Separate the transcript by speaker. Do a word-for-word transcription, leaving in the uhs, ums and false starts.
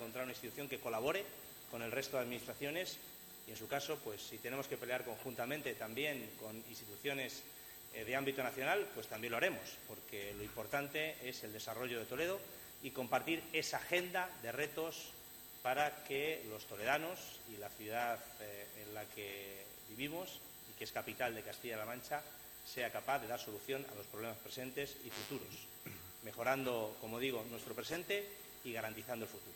Speaker 1: encontrar una institución que colabore con el resto de administraciones y, en su caso, pues si tenemos que pelear conjuntamente también con instituciones eh, de ámbito nacional, pues también lo haremos, porque lo importante es el desarrollo de Toledo y compartir esa agenda de retos para que los toledanos y la ciudad eh, en la que vivimos y que es capital de Castilla-La Mancha sea capaz de dar solución a los problemas presentes y futuros, mejorando, como digo, nuestro presente y garantizando el futuro.